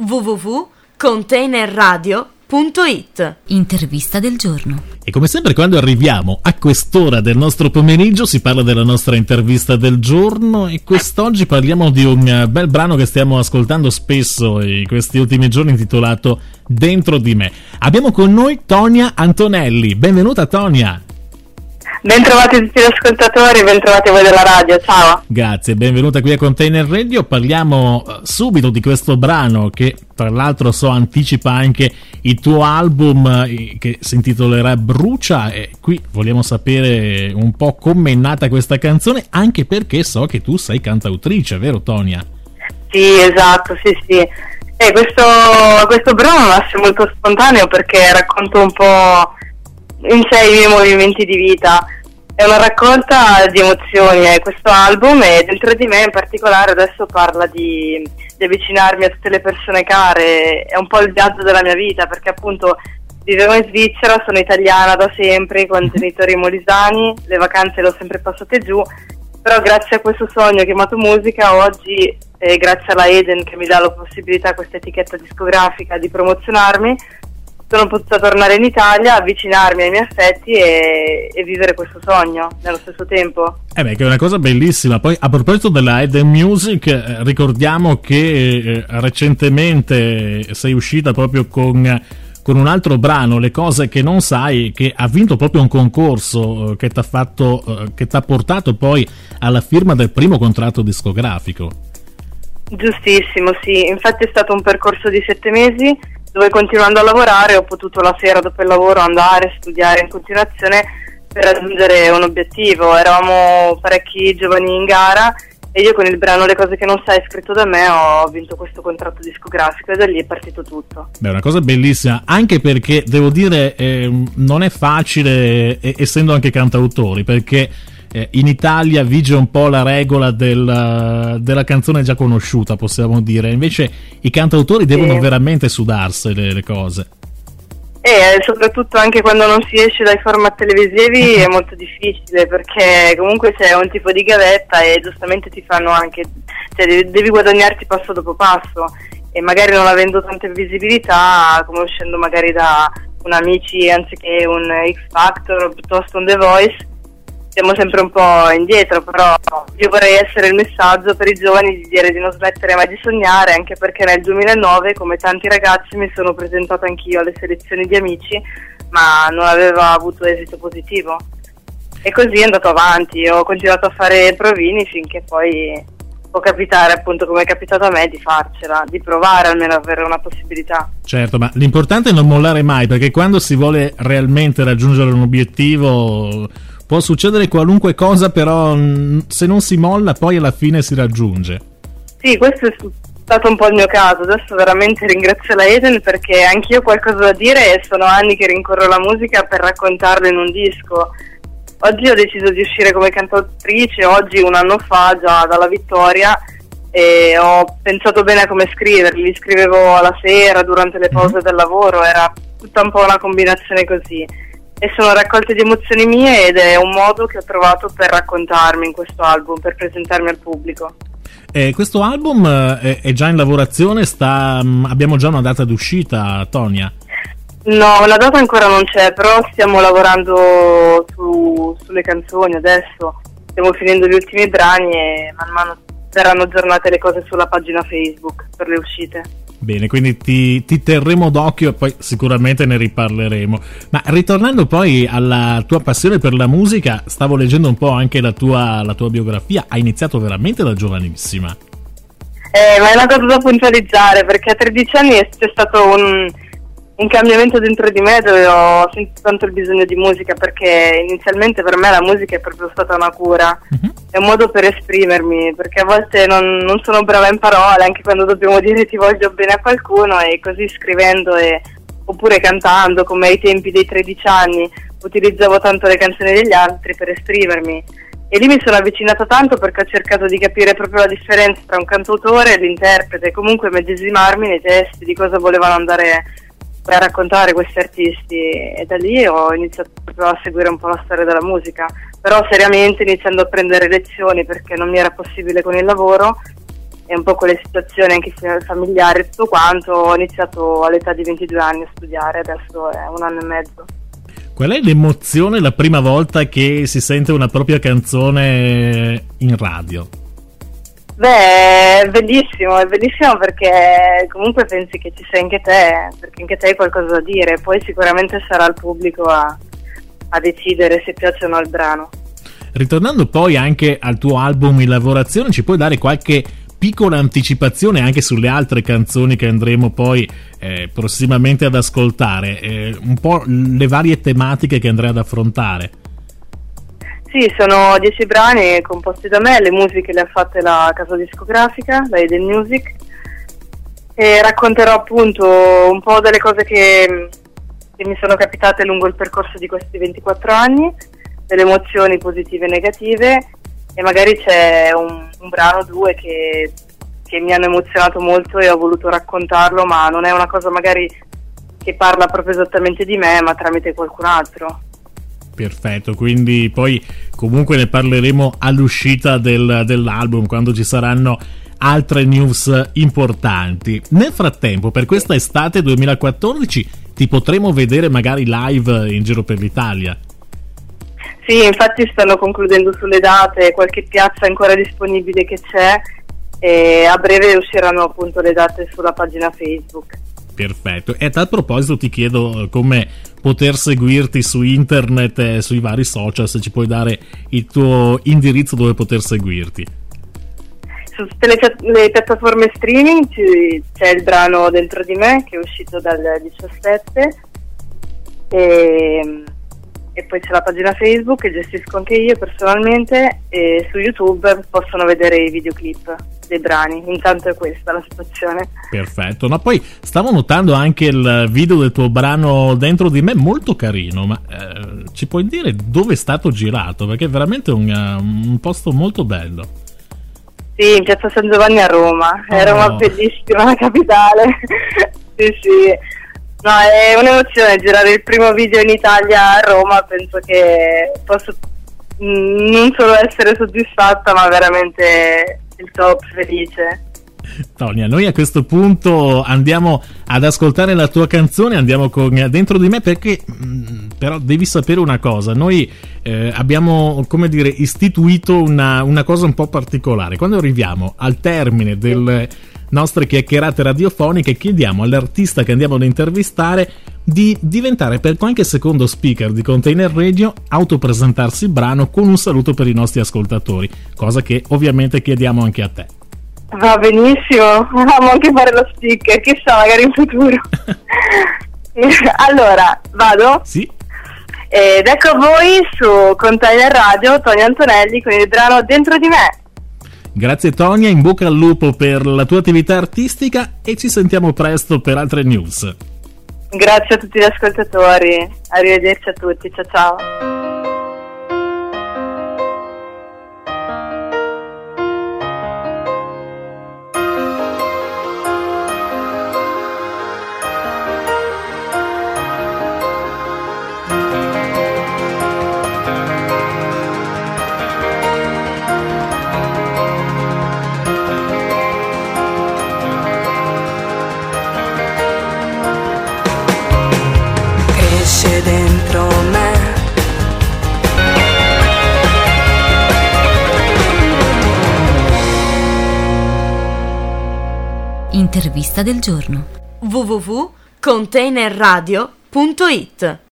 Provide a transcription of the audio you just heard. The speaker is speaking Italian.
www.containerradio.it. Intervista del giorno. E come sempre quando arriviamo a quest'ora del nostro pomeriggio si parla della nostra intervista del giorno, e quest'oggi parliamo di un bel brano che stiamo ascoltando spesso in questi ultimi giorni, intitolato Dentro di me. Abbiamo con noi Tonia Antonelli. Benvenuta Tonia. Bentrovati tutti gli ascoltatori, bentrovati voi della radio, ciao. Grazie, benvenuta qui a Container Radio. Parliamo subito di questo brano che tra l'altro anticipa anche il tuo album che si intitolerà Brucia, e qui vogliamo sapere un po' com'è nata questa canzone, anche perché so che tu sei cantautrice, vero Tonia? Sì, esatto, sì. Questo brano nasce molto spontaneo perché racconto un po' in sé i miei movimenti di vita. È una raccolta di emozioni, questo album, e dentro di me in particolare adesso parla di avvicinarmi a tutte le persone care. È un po' il viaggio della mia vita, perché appunto vivevo in Svizzera, sono italiana da sempre, con genitori molisani, le vacanze le ho sempre passate giù, però grazie a questo sogno chiamato musica oggi, grazie alla Eden che mi dà la possibilità, questa etichetta discografica, di promozionarmi, sono potuta tornare in Italia, avvicinarmi ai miei affetti e vivere questo sogno nello stesso tempo. Che è una cosa bellissima. Poi a proposito della Eden Music, ricordiamo che recentemente sei uscita proprio con un altro brano, Le cose che non sai, che ha vinto proprio un concorso che t'ha portato poi alla firma del primo contratto discografico. Giustissimo, sì, infatti è stato un percorso di 7 mesi dove, continuando a lavorare, ho potuto la sera dopo il lavoro andare a studiare in continuazione per raggiungere un obiettivo. Eravamo parecchi giovani in gara e io con il brano Le cose che non sai, scritto da me, ho vinto questo contratto discografico, e da lì è partito tutto. È una cosa bellissima, anche perché devo dire non è facile, essendo anche cantautori, perché in Italia vige un po' la regola della canzone già conosciuta, possiamo dire. Invece i cantautori devono veramente sudarsene le cose. E soprattutto anche quando non si esce dai format televisivi è molto difficile, perché comunque c'è un tipo di gavetta e giustamente ti fanno anche, devi guadagnarti passo dopo passo, e magari non avendo tanta visibilità, come uscendo magari da un Amici anziché un X Factor o piuttosto un The Voice, siamo sempre un po' indietro. Però io vorrei essere il messaggio per i giovani di dire di non smettere mai di sognare, anche perché nel 2009, come tanti ragazzi, mi sono presentata anch'io alle selezioni di Amici, ma non aveva avuto esito positivo, e così è andato avanti. Ho continuato a fare provini finché poi può capitare, appunto come è capitato a me, di farcela, di provare almeno ad avere una possibilità. Certo, ma l'importante è non mollare mai, perché quando si vuole realmente raggiungere un obiettivo può succedere qualunque cosa, però se non si molla poi alla fine si raggiunge. Sì, questo è stato un po' il mio caso. Adesso veramente ringrazio la Eden, perché anch'io ho qualcosa da dire e sono anni che rincorro la musica per raccontarlo in un disco. Oggi ho deciso di uscire come cantautrice, oggi 1 anno fa, già dalla vittoria, e ho pensato bene a come scriverli. Li scrivevo alla sera, durante le pause del lavoro, era tutta un po' una combinazione così. E sono raccolte di emozioni mie, ed è un modo che ho trovato per raccontarmi in questo album, per presentarmi al pubblico. Questo album è già in lavorazione, abbiamo già una data d'uscita, Tonia? No, la data ancora non c'è, però stiamo lavorando sulle canzoni adesso. Stiamo finendo gli ultimi brani e man mano verranno aggiornate le cose sulla pagina Facebook per le uscite. Bene, quindi ti terremo d'occhio e poi sicuramente ne riparleremo. Ma ritornando poi alla tua passione per la musica, stavo leggendo un po' anche la tua biografia. Hai iniziato veramente da giovanissima. Ma è una cosa da puntualizzare, perché a 13 anni c'è stato un cambiamento dentro di me, dove ho sentito tanto il bisogno di musica, perché inizialmente per me la musica è proprio stata una cura. È un modo per esprimermi, perché a volte non sono brava in parole, anche quando dobbiamo dire ti voglio bene a qualcuno, e così scrivendo oppure cantando, come ai tempi dei 13 anni utilizzavo tanto le canzoni degli altri per esprimermi, e lì mi sono avvicinata tanto, perché ho cercato di capire proprio la differenza tra un cantautore e l'interprete, comunque medesimarmi nei testi di cosa volevano andare a raccontare questi artisti, e da lì ho iniziato proprio a seguire un po' la storia della musica, però seriamente iniziando a prendere lezioni, perché non mi era possibile con il lavoro, e un po' con le situazioni anche familiari e tutto quanto, ho iniziato all'età di 22 anni a studiare, adesso è 1 anno e mezzo. Qual è l'emozione la prima volta che si sente una propria canzone in radio? Beh, è bellissimo perché comunque pensi che ci sei anche te, perché anche te hai qualcosa da dire, poi sicuramente sarà il pubblico a decidere se piace o no il brano. Ritornando poi anche al tuo album in lavorazione, ci puoi dare qualche piccola anticipazione anche sulle altre canzoni che andremo poi prossimamente ad ascoltare, un po' le varie tematiche che andrai ad affrontare? Sì, sono 10 brani composti da me, le musiche le ha fatte la casa discografica, la Eden Music, e racconterò appunto un po' delle cose che mi sono capitate lungo il percorso di questi 24 anni, delle emozioni positive e negative, e magari c'è un brano o due che mi hanno emozionato molto e ho voluto raccontarlo, ma non è una cosa magari che parla proprio esattamente di me, ma tramite qualcun altro. Perfetto, quindi poi comunque ne parleremo all'uscita dell'album, quando ci saranno altre news importanti. Nel frattempo, per questa estate 2014 ti potremo vedere magari live in giro per l'Italia. Sì, infatti stanno concludendo sulle date, qualche piazza ancora disponibile che c'è, e a breve usciranno appunto le date sulla pagina Facebook. Perfetto, e a tal proposito ti chiedo come poter seguirti su internet e sui vari social, se ci puoi dare il tuo indirizzo dove poter seguirti. Su tutte le piattaforme streaming c'è il brano Dentro di me, che è uscito dal 17, e poi c'è la pagina Facebook che gestisco anche io personalmente, e su YouTube possono vedere i videoclip dei brani. Intanto è questa la situazione. Perfetto, ma poi stavo notando anche il video del tuo brano Dentro di me, molto carino, ma ci puoi dire dove è stato girato? Perché è veramente un posto molto bello. Sì, in piazza San Giovanni a Roma. È Roma bellissima, la capitale. sì. No, è un'emozione girare il primo video in Italia a Roma, penso che posso non solo essere soddisfatta, ma veramente il top, felice. Tonia, noi a questo punto andiamo ad ascoltare la tua canzone, andiamo con Dentro di me, perché però devi sapere una cosa, noi abbiamo, come dire, istituito una cosa un po' particolare. Quando arriviamo al termine delle nostre chiacchierate radiofoniche, chiediamo all'artista che andiamo ad intervistare di diventare per qualche secondo speaker di Container Radio, autopresentarsi il brano con un saluto per i nostri ascoltatori, cosa che ovviamente chiediamo anche a te. Va benissimo, amo anche fare lo speaker, chissà, magari in futuro. Allora, vado? Sì. Ed ecco a voi su Container Radio, Tonia Antonelli con il brano Dentro di me. Grazie Tonia, in bocca al lupo per la tua attività artistica e ci sentiamo presto per altre news. Grazie a tutti gli ascoltatori, arrivederci a tutti, ciao ciao. Dentro me Intervista del giorno. www.containerradio.it